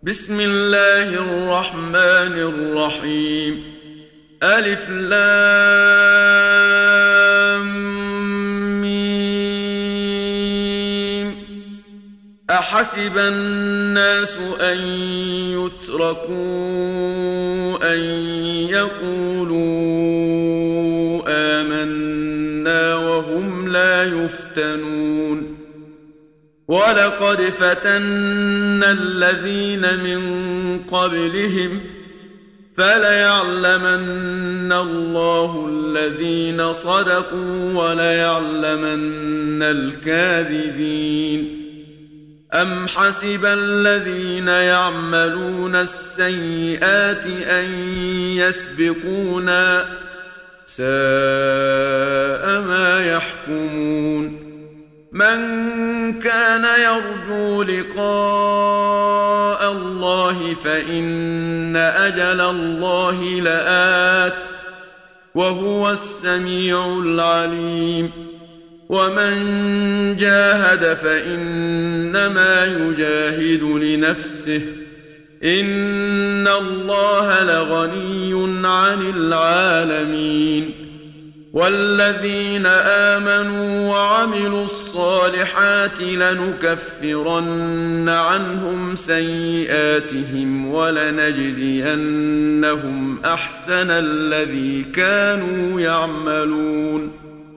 بسم الله الرحمن الرحيم. ألف لام ميم. أحسب الناس أن يتركوا أن يقولوا آمنا وهم لا يفتنون. ولقد فتنا الذين من قبلهم فليعلمن الله الذين صدقوا وليعلمن الكاذبين. أم حسب الذين يعملون السيئات أن يسبقونا ساء ما يحكمون. من كان يرجو لقاء الله فإن أجل الله لآت وهو السميع العليم. ومن جاهد فإنما يجاهد لنفسه إن الله لغني عن العالمين. والذين آمنوا وعملوا الصالحات لنكفرن عنهم سيئاتهم ولنجزينهم أحسن الذي كانوا يعملون.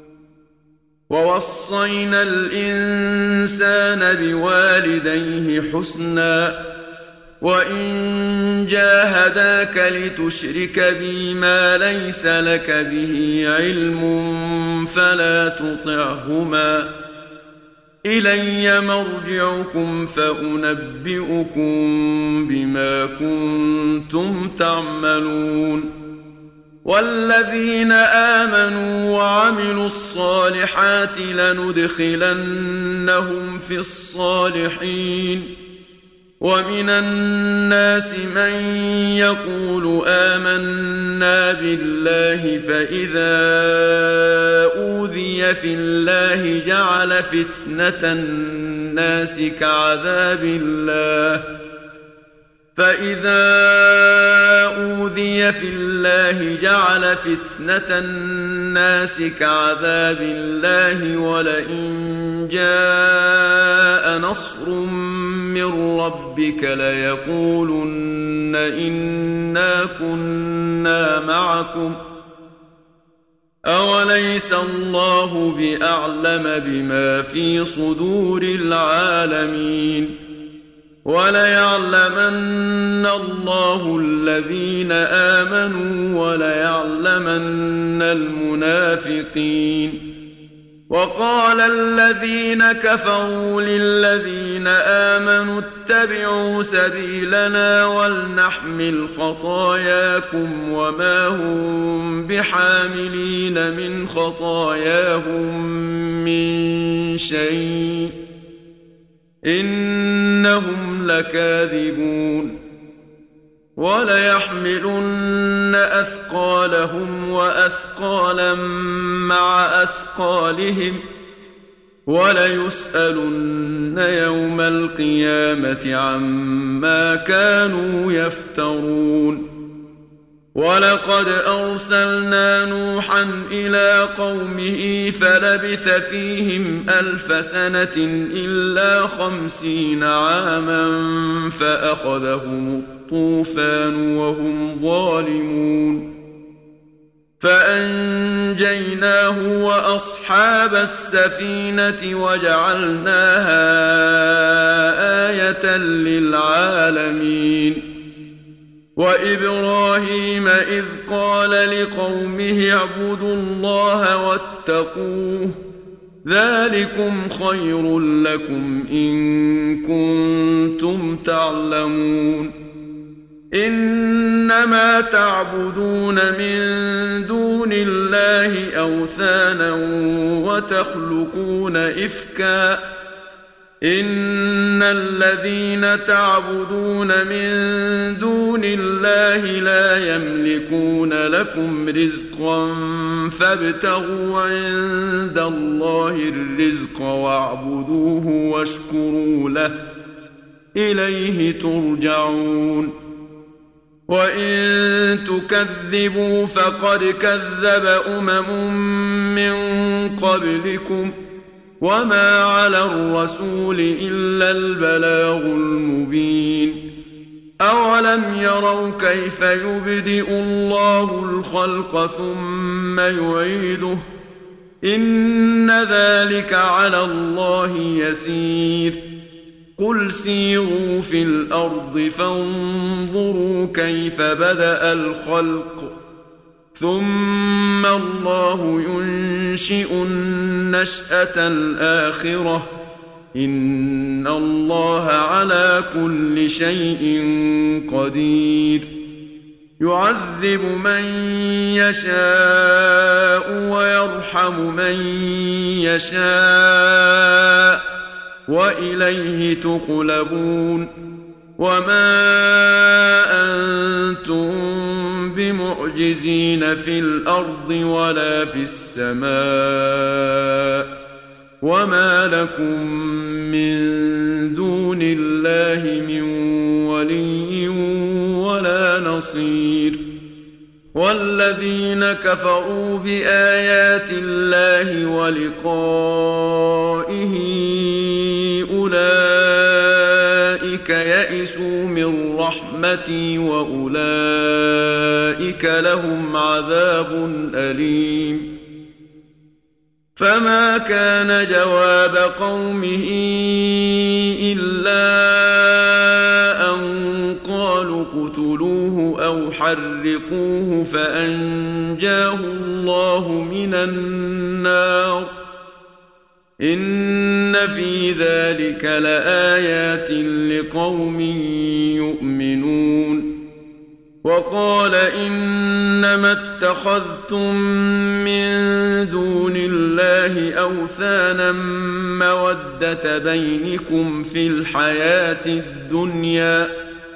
ووصينا الإنسان بوالديه حسنا وإن جاهداك لتشرك بي ما ليس لك به علم فلا تطعهما إلي مرجعكم فأنبئكم بما كنتم تعملون. والذين آمنوا وعملوا الصالحات لندخلنهم في الصالحين. ومن الناس من يقول آمنا بالله فإذا أوذي في الله جعل فتنة الناس كعذاب الله ولئن جاء نصر من ربك ليقولن إنا كنا معكم أوليس الله بأعلم بما في صدور العالمين. وليعلمن الله الذين آمنوا وليعلمن المنافقين. وقال الذين كفروا للذين آمنوا اتبعوا سبيلنا ولنحمل خطاياكم وما هم بحاملين من خطاياهم من شيء إنهم لكاذبون. وليحملن أثقالهم وأثقالا مع أثقالهم وليسألن يوم القيامة عما كانوا يفترون. ولقد أرسلنا نوحا إلى قومه فلبث فيهم 1000 سنة إلا 50 عاما فأخذهم الطوفان وهم ظالمون. فأنجيناه وأصحاب السفينة وجعلناها آية للعالمين. وإبراهيم إذ قال لقومه اعبدوا الله واتقوه ذلكم خير لكم إن كنتم تعلمون. إنما تعبدون من دون الله أوثانا وتخلقون إفكا إن الذين تعبدون من دون الله لا يملكون لكم رزقا فابتغوا عند الله الرزق واعبدوه واشكروا له إليه ترجعون وإن تكذبوا فقد كذب من قبلكم وما على الرسول إلا البلاغ المبين أولم يروا كيف يبدئ الله الخلق ثم يعيده إن ذلك على الله يسير قل سيروا في الأرض فانظروا كيف بدأ الخلق ثم الله ينشئ النشأة الآخرة إن الله على كل شيء قدير يعذب من يشاء ويرحم من يشاء وإليه تقلبون وما أنتم بمعجزين في الأرض ولا في السماء وما لكم من دون الله من ولي ولا نصير والذين كفروا بآيات الله ولقائه أولئك يئسوا من رحمتي وأولئك لهم عذاب أليم فما كان جواب قومه إلا أن قالوا اقتلوه أو حرقوه فأنجاه الله من النار إن في ذلك لآيات لقوم يؤمنون وقال إنما اتخذتم من دون الله أوثانا مودة بينكم في الحياة الدنيا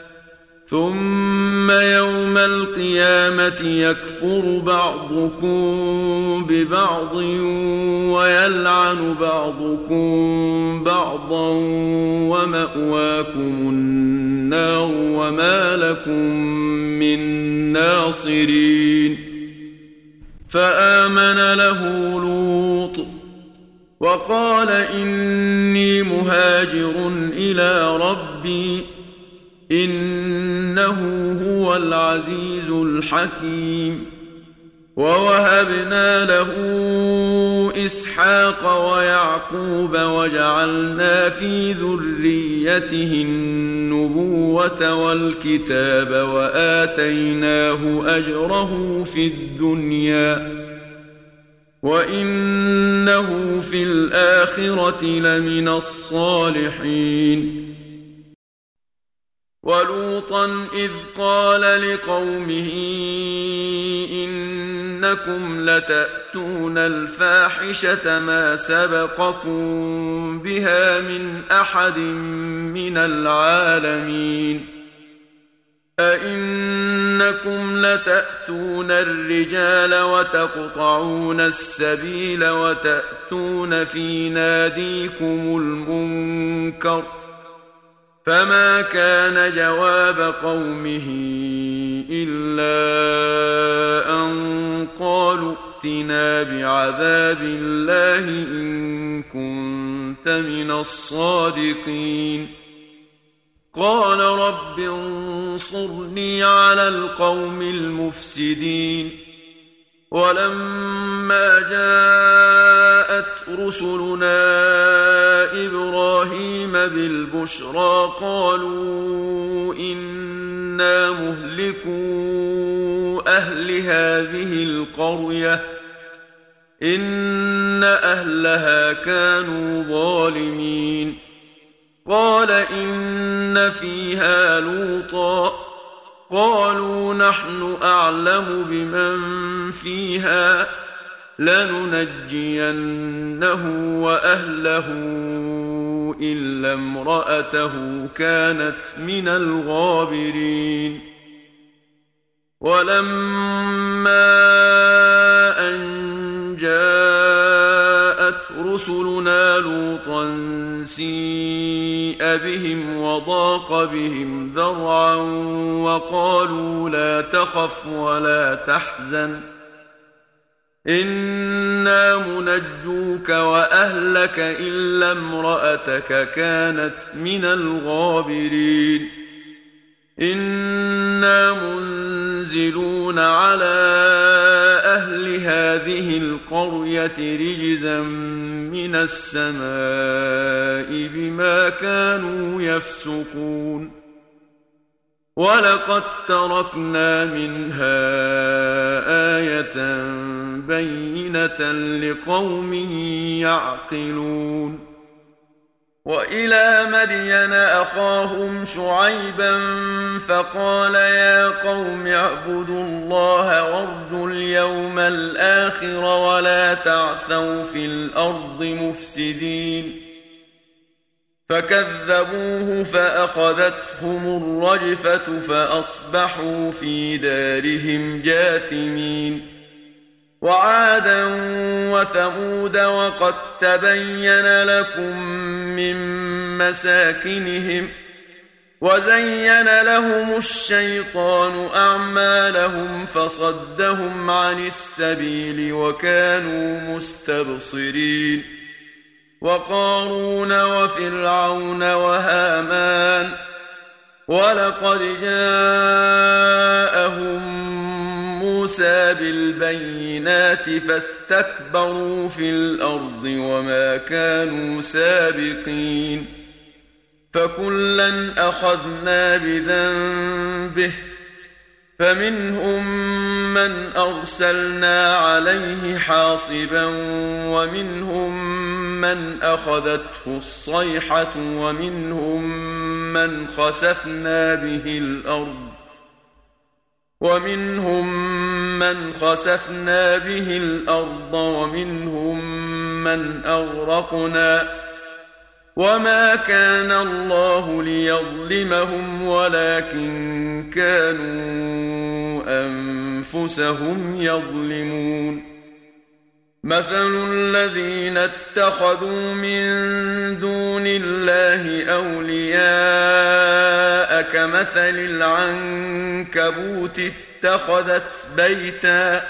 ثم يوم القيامة يكفر بعضكم ببعض ويلعن بعضكم بعضا ومأواكم النار وما لكم من ناصرين فآمن له لوط وقال إني مهاجر إلى ربي إنه هو العزيز الحكيم ووهبنا له إسحاق ويعقوب وجعلنا في ذريته النبوة والكتاب وآتيناه أجره في الدنيا وإنه في الآخرة لمن الصالحين ولوطا إذ قال لقومه إنكم لتأتون الفاحشة ما سبقكم بها من أحد من العالمين أئنكم لتأتون الرجال وتقطعون السبيل وتأتون في ناديكم المنكر فما كان جواب قومه إلا أن قالوا ائتنا بعذاب الله إن كنت من الصادقين قال رب انصرني على القوم المفسدين ولما جاءت رسلنا إبراهيم بالبشرى قالوا إنا مهلكو أهل هذه القرية إن أهلها كانوا ظالمين قال إن فيها لوطا قالوا نحن أعلم بمن فيها لننجينه وأهله إلا امرأته كانت من الغابرين ولما أن جاءت رسلنا لوطا سيء بهم وضاق بهم ذرعا وقالوا لا تخف ولا تحزن إنا منجوك وأهلك إلا امرأتك كانت من الغابرين إنا منزلون على أهل هذه القرية رجزا من السماء بما كانوا يفسقون ولقد تركنا منها آية بينة لقوم يعقلون وإلى مدين أخاهم شعيبا فقال يا قوم اعبدوا الله وارجوا اليوم الآخر ولا تعثوا في الأرض مفسدين فكذبوه فأخذتهم الرجفة فأصبحوا في دارهم جاثمين وعادا وثمود وقد تبين لكم من مساكنهم وزين لهم الشيطان أعمالهم فصدهم عن السبيل وكانوا مستبصرين وقارون وفرعون وهامان ولقد جاءهم موسى بالبينات فاستكبروا في الأرض وما كانوا سابقين فكلا أخذنا بذنبه فمنهم من أرسلنا عليه حاصبا ومنهم من أخذته الصيحة ومنهم من خسفنا به الأرض ومنهم من أغرقنا وما كان الله ليظلمهم ولكن كانوا أنفسهم يظلمون مثل الذين اتخذوا من دون الله أولياء كمثل العنكبوت اتخذت بيتا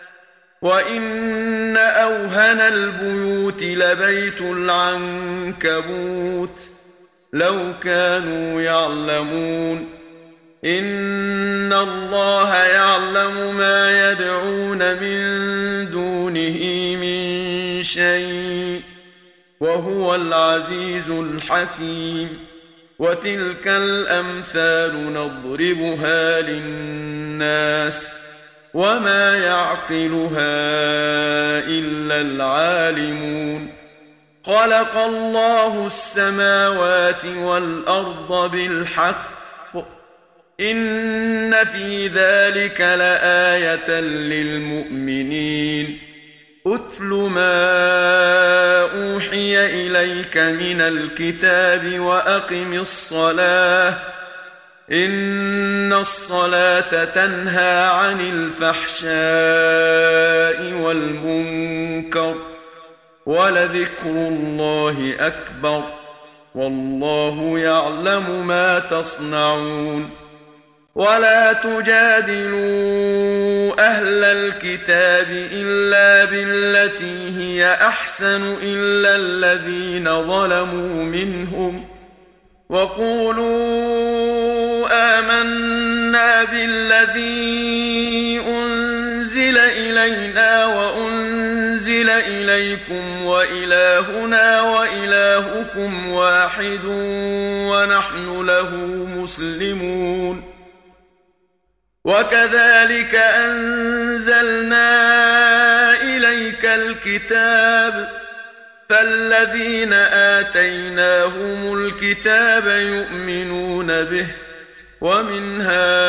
وإن أوهن البيوت لبيت العنكبوت لو كانوا يعلمون إن الله يعلم ما يدعون من دونه من شيء وهو العزيز الحكيم وتلك الأمثال نضربها للناس وما يعقلها إلا العالمون خلق الله السماوات والأرض بالحق إن في ذلك لآية للمؤمنين أتل ما أوحي إليك من الكتاب وأقم الصلاة إن الصلاة تنهى عن الفحشاء والمنكر ولذكر الله أكبر والله يعلم ما تصنعون ولا تجادلوا أهل الكتاب إلا بالتي هي أحسن إلا الذين ظلموا منهم وقولوا آمنا بالذي أنزل إلينا وأنزل إليكم وإلهنا وإلهكم واحد ونحن له مسلمون وكذلك أنزلنا إليك الكتاب فالذين آتيناهم الكتاب يؤمنون به ومن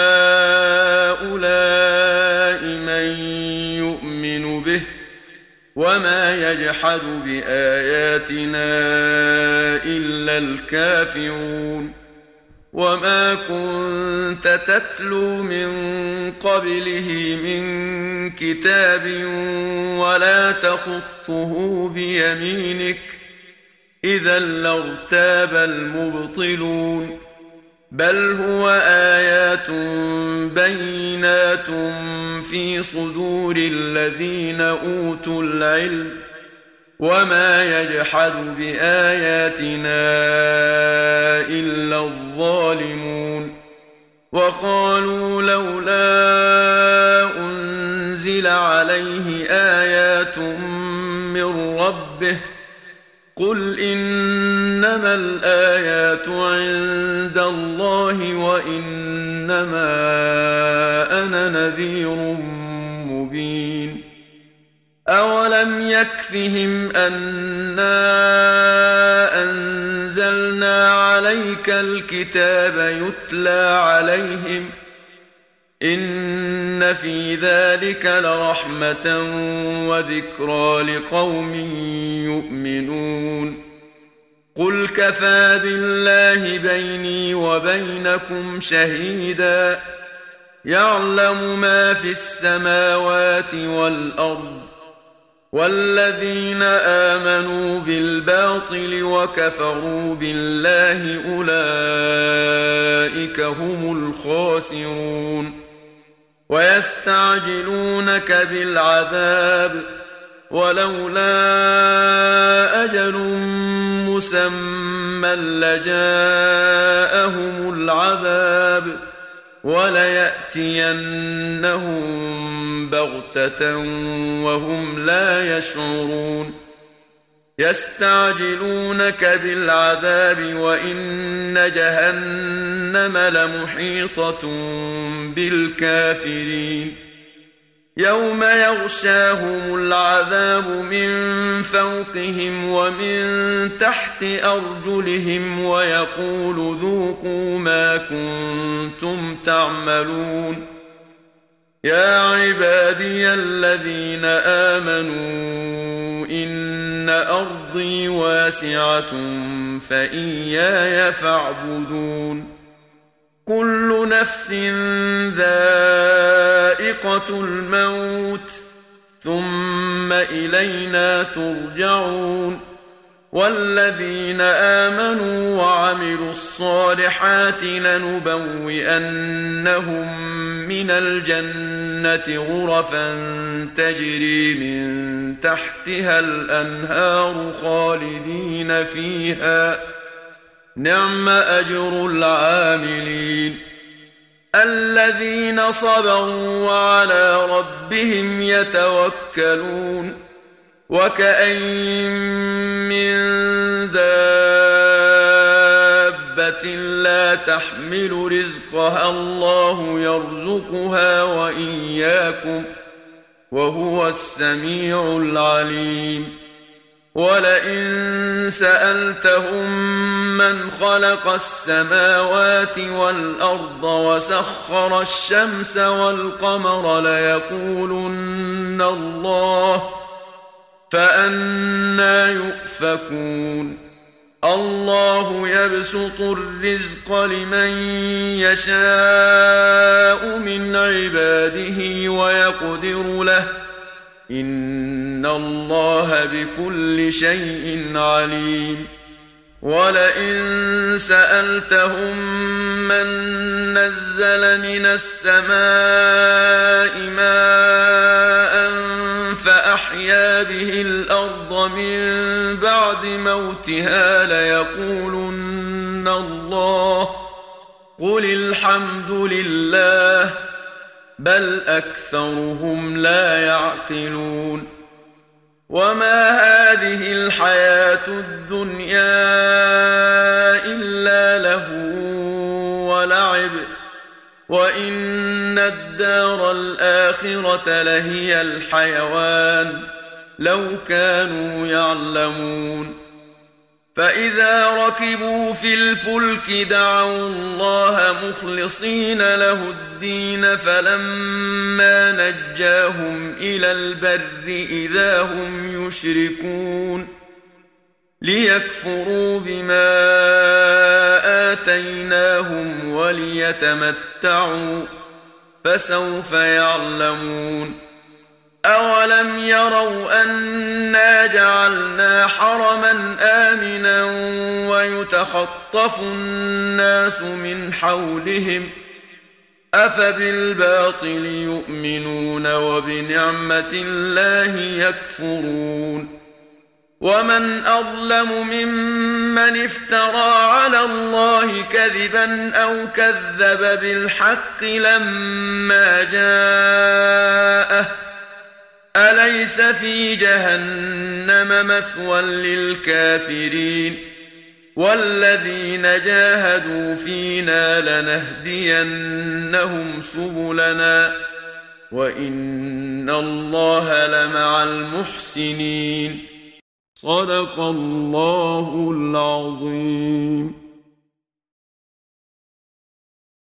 هؤلاء من يؤمن به وما يجحد بآياتنا إلا الكافرون وما كنت تتلو من قبله من كتاب ولا تخطه تخطه بيمينك إذا لارتاب المبطلون بل هو آيات بينات في صدور الذين أوتوا العلم وما يجحد بآياتنا إلا الظالمون وقالوا لولا أنزل عليه آيات من ربه قل إنما الآيات عند الله وإنما أنا نذير مبين أولم يكفهم أنا أنزلنا عليك الكتاب يتلى عليهم إن في ذلك لرحمة وذكرى لقوم يؤمنون قل كفى بالله بيني وبينكم شهيدا يعلم ما في السماوات والأرض والذين آمنوا بالباطل وكفروا بالله أولئك هم الخاسرون ويستعجلونك بالعذاب ولولا أجل مسمى لجاءهم العذاب وليأتينهم بغتة وهم لا يشعرون يستعجلونك بالعذاب وإن جهنم لمحيطة بالكافرين يوم يغشاهم العذاب من فوقهم ومن تحت أرجلهم ويقول ذوقوا ما كنتم تعملون يا عبادي الذين آمنوا إن أرضي واسعة فإياي فاعبدون كل نفس ذائقة الموت ثم إلينا ترجعون والذين آمنوا وعملوا الصالحات لنبوئنهم من الجنة غرفا تجري من تحتها الأنهار خالدين فيها نعم أجر العاملين الذين صبروا وعلى ربهم يتوكلون وكأين من دابة لا تحمل رزقها الله يرزقها وإياكم وهو السميع العليم ولئن سألتهم من خلق السماوات والأرض وسخر الشمس والقمر ليقولن الله فأنى يؤفكون الله يبسط الرزق لمن يشاء من عباده ويقدر له إن الله بكل شيء عليم ولئن سألتهم من نزل من السماء ماء فأحيا به الأرض من بعد موتها ليقولن الله قل الحمد لله بل أكثرهم لا يعقلون وما هذه الحياة الدنيا إلا لهو ولعب وإن الدار الآخرة لهي الحيوان لو كانوا يعلمون فإذا ركبوا في الفلك دعوا الله مخلصين له الدين فلما نجاهم إلى البر إذا هم يشركون ليكفروا بما آتيناهم وليتمتعوا فسوف يعلمون أولم يروا أنا جعلنا حرما آمنا ويتخطف الناس من حولهم أفبالباطل يؤمنون وبنعمة الله يكفرون ومن أظلم ممن افترى على الله كذبا أو كذب بالحق لما جاءه أليس في جهنم مثوى للكافرين والذين جاهدوا فينا لنهدينهم سبلنا وإن الله لمع المحسنين صدق الله العظيم.